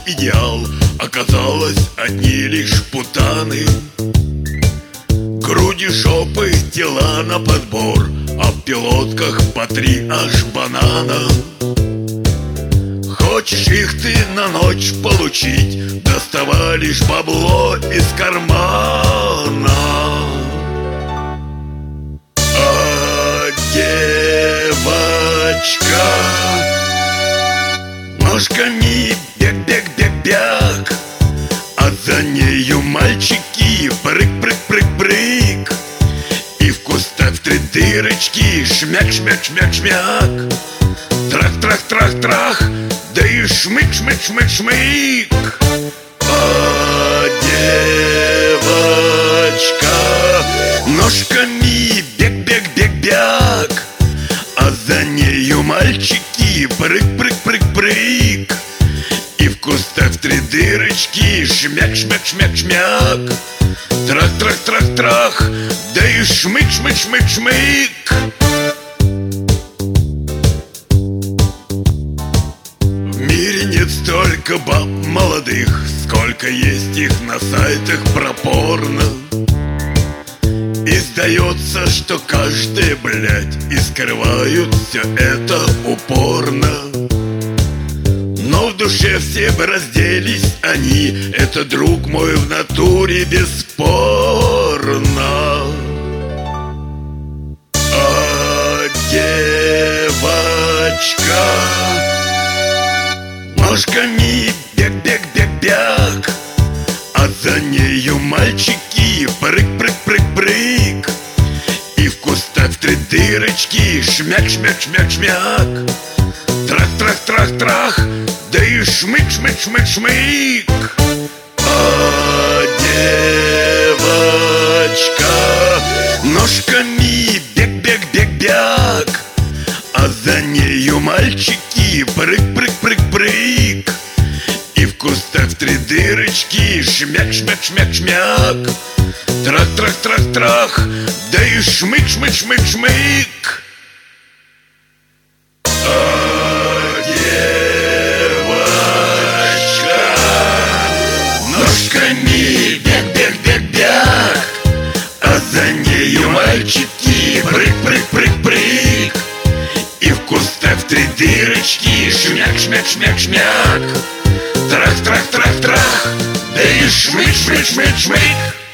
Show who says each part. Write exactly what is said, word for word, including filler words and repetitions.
Speaker 1: идеал, оказалось одни лишь путаны. Груди, жопы, тела на подбор, а в пилотках по три аж банана. Хочешь их ты на ночь получить, доставай лишь бабло из кармана. А девочка ножками бег-бег-бег-бег, а за нею мальчики прыг-прыг-прыг-прыг, и в кустах в три дырочки шмяк-шмяк-шмяк-шмяк, трах-трах-трах-трах, да и шмык-шмык-шмык-шмык. А девочка ножками бег-бег-бег-бег, а за нею мальчики прыг-прыг-прыг-прыг, и в кустах в три дырочки шмяк-шмяк-шмяк-шмяк, трах-трах-трах-трах, да и шмык-шмык-шмык-шмык. В мире нет столько баб молодых, сколько есть их на сайтах про порно. И сдается, что каждая, блядь, и скрывают все это упорно. Но в душе все бы разделись они, это, друг мой, в натуре бесспорно. А девочка ножками бег-бег-бег-бег, а за нею мальчики прыг-прыг-прыг-прыг, и в кустах в три дырочки шмяк-шмяк-шмяк-шмяк, трах-трах-трах-трах, да и шмык-шмык-шмык-шмык. А девочка ножками бег-бег-бег-бег, а за нею мальчики прыг-прыг-прыг-прыг, и в кустах в три дырочки шмяк-шмяк-шмяк-шмяк, трах-трах-трах-трах, да и шмык-шмык-шмык-шмык. А девочка ножками бег-бег-бег-бег, а за нею мальчики прыг-прыг-прыг-прыг, и в кустах в три дырочки шмяк-шмяк-шмяк-шмяк, трах-трах-трах-трах, да и шмык-шмык-шмык-шмык.